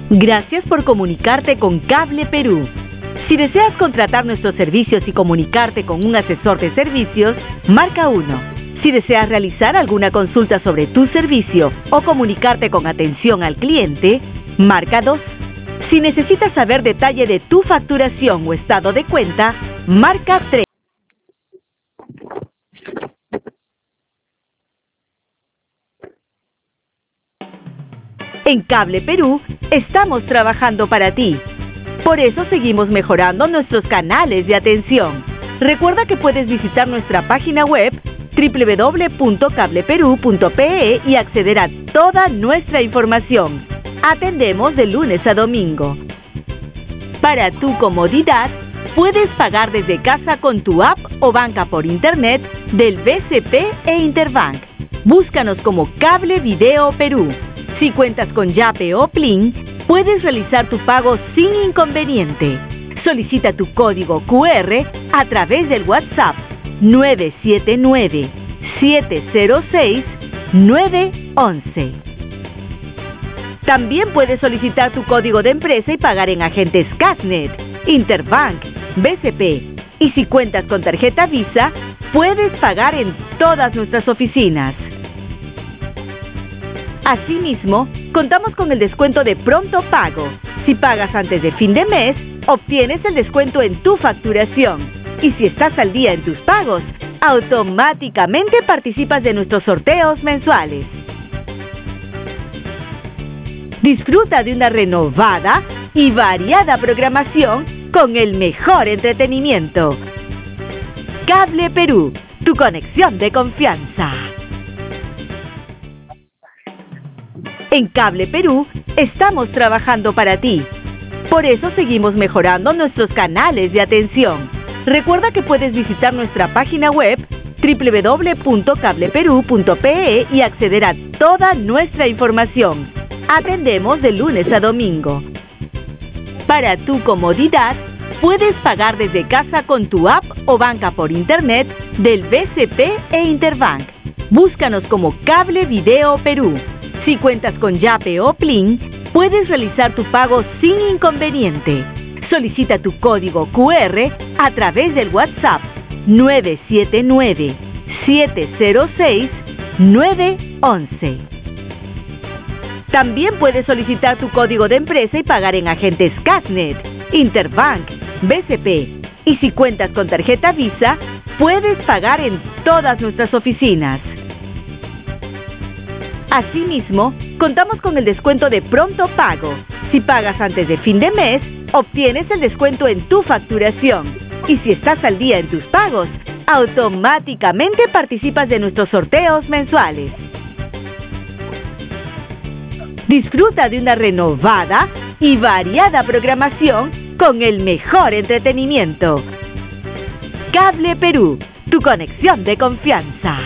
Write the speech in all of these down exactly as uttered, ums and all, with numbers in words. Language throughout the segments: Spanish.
Gracias por comunicarte con Cable Perú. Si deseas contratar nuestros servicios y comunicarte con un asesor de servicios, marca uno. Si deseas realizar alguna consulta sobre tu servicio o comunicarte con atención al cliente, marca dos. Si necesitas saber detalle de tu facturación o estado de cuenta, marca tres. En Cable Perú, estamos trabajando para ti. Por eso seguimos mejorando nuestros canales de atención. Recuerda que puedes visitar nuestra página web doble u doble u doble u punto cable perú punto pe e y acceder a toda nuestra información. Atendemos de lunes a domingo. Para tu comodidad, puedes pagar desde casa con tu app o banca por internet del B C P e Interbank. Búscanos como Cable Video Perú. Si cuentas con Yape o Plin, puedes realizar tu pago sin inconveniente. Solicita tu código cu erre a través del WhatsApp nueve siete nueve, siete cero seis, nueve once. También puedes solicitar tu código de empresa y pagar en agentes Casnet, Interbank, B C P. Y si cuentas con tarjeta Visa, puedes pagar en todas nuestras oficinas. Asimismo, contamos con el descuento de pronto pago. Si pagas antes de fin de mes, obtienes el descuento en tu facturación. Y si estás al día en tus pagos, automáticamente participas de nuestros sorteos mensuales. Disfruta de una renovada y variada programación con el mejor entretenimiento. Cable Perú, tu conexión de confianza. En Cable Perú, estamos trabajando para ti. Por eso seguimos mejorando nuestros canales de atención. Recuerda que puedes visitar nuestra página web doble u doble u doble u punto cable perú punto pe e y acceder a toda nuestra información. Atendemos de lunes a domingo. Para tu comodidad, puedes pagar desde casa con tu app o banca por internet del B C P e Interbank. Búscanos como Cable Video Perú. Si cuentas con Yape o Plin, puedes realizar tu pago sin inconveniente. Solicita tu código cu erre a través del WhatsApp nueve siete nueve, siete cero seis, nueve once. También puedes solicitar tu código de empresa y pagar en agentes Casnet, Interbank, B C P. Y si cuentas con tarjeta Visa, puedes pagar en todas nuestras oficinas. Asimismo, contamos con el descuento de pronto pago. Si pagas antes de fin de mes, obtienes el descuento en tu facturación. Y si estás al día en tus pagos, automáticamente participas de nuestros sorteos mensuales. Disfruta de una renovada y variada programación con el mejor entretenimiento. Cable Perú, tu conexión de confianza.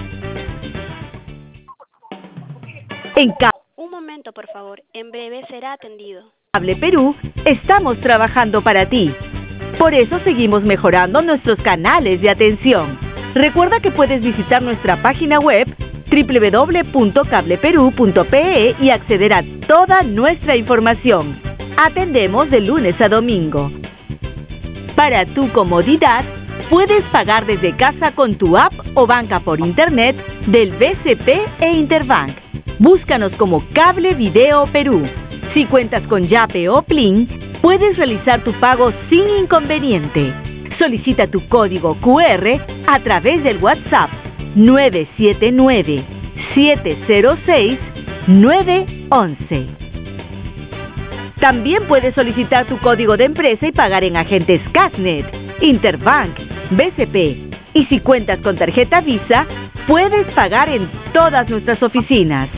En Ca- Un momento, por favor. En breve será atendido. Cable Perú, estamos trabajando para ti. Por eso seguimos mejorando nuestros canales de atención. Recuerda que puedes visitar nuestra página web doble u doble u doble u punto cable perú punto pe e y acceder a toda nuestra información. Atendemos de lunes a domingo. Para tu comodidad, puedes pagar desde casa con tu app o banca por internet del B C P e Interbank. Búscanos como Cable Video Perú. Si cuentas con Yape o Plin, puedes realizar tu pago sin inconveniente. Solicita tu código cu erre a través del WhatsApp nueve siete nueve, siete cero seis, nueve once. También puedes solicitar tu código de empresa y pagar en agentes Casnet, Interbank, B C P. Y si cuentas con tarjeta Visa, puedes pagar en todas nuestras oficinas.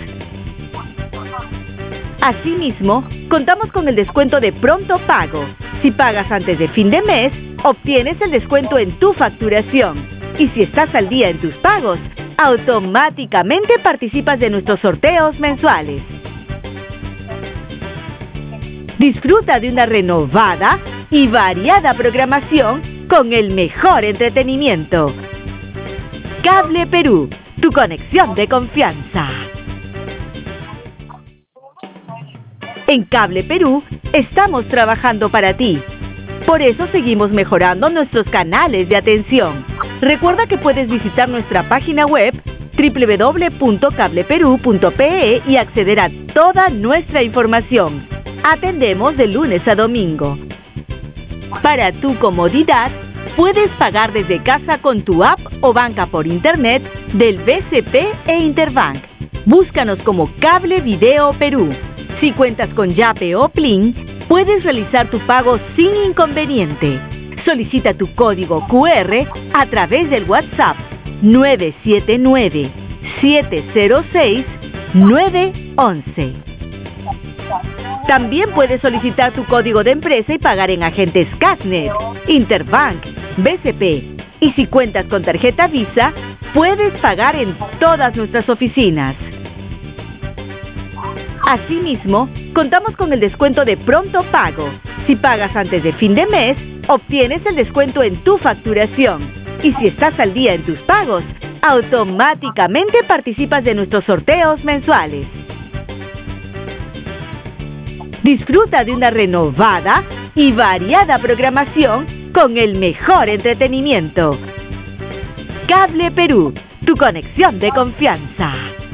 Asimismo, contamos con el descuento de pronto pago. Si pagas antes de fin de mes, obtienes el descuento en tu facturación. Y si estás al día en tus pagos, automáticamente participas de nuestros sorteos mensuales. Disfruta de una renovada y variada programación con el mejor entretenimiento. Cable Perú, tu conexión de confianza. En Cable Perú estamos trabajando para ti. Por eso seguimos mejorando nuestros canales de atención. Recuerda que puedes visitar nuestra página web doble u doble u doble u punto cable perú punto pe e y acceder a toda nuestra información. Atendemos de lunes a domingo. Para tu comodidad, puedes pagar desde casa con tu app o banca por internet del B C P e Interbank. Búscanos como Cable Video Perú. Si cuentas con Yape o Plin, puedes realizar tu pago sin inconveniente. Solicita tu código cu erre a través del WhatsApp nueve siete nueve, siete cero seis, nueve once. También puedes solicitar tu código de empresa y pagar en agentes Casnet, Interbank, B C P. Y si cuentas con tarjeta Visa, puedes pagar en todas nuestras oficinas. Asimismo, contamos con el descuento de pronto pago. Si pagas antes de fin de mes, obtienes el descuento en tu facturación. Y si estás al día en tus pagos, automáticamente participas de nuestros sorteos mensuales. Disfruta de una renovada y variada programación con el mejor entretenimiento. Cable Perú, tu conexión de confianza.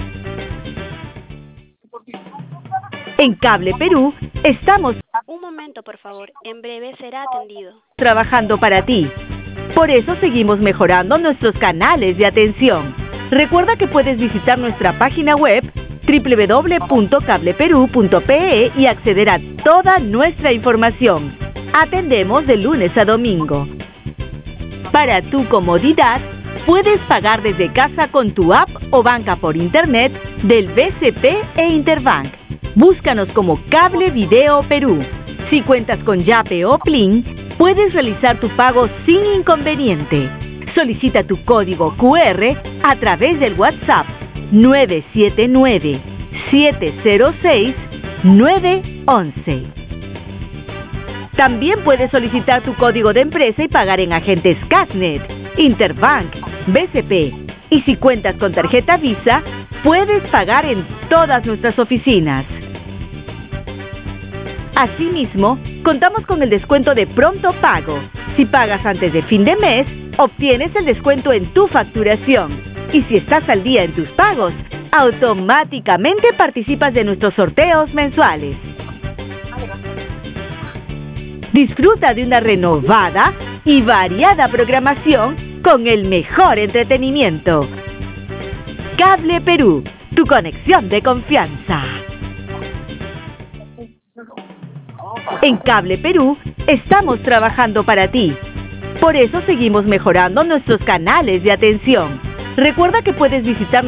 En Cable Perú estamos Un momento, por favor. En breve será atendido. trabajando para ti. Por eso seguimos mejorando nuestros canales de atención. Recuerda que puedes visitar nuestra página web doble u doble u doble u punto cable perú punto pe e y acceder a toda nuestra información. Atendemos de lunes a domingo. Para tu comodidad, puedes pagar desde casa con tu app o banca por internet del B C P e Interbank. Búscanos como Cable Video Perú. Si cuentas con Yape o Plin, puedes realizar tu pago sin inconveniente. Solicita tu código cu erre a través del WhatsApp nueve siete nueve, siete cero seis, nueve once. También puedes solicitar tu código de empresa y pagar en agentes Casnet, Interbank, B C P. Y si cuentas con tarjeta Visa, puedes pagar en todas nuestras oficinas. Asimismo, contamos con el descuento de pronto pago. Si pagas antes de fin de mes, obtienes el descuento en tu facturación. Y si estás al día en tus pagos, automáticamente participas de nuestros sorteos mensuales. Disfruta de una renovada y variada programación con el mejor entretenimiento. Cable Perú, tu conexión de confianza. En Cable Perú estamos trabajando para ti. Por eso seguimos mejorando nuestros canales de atención. Recuerda que puedes visitar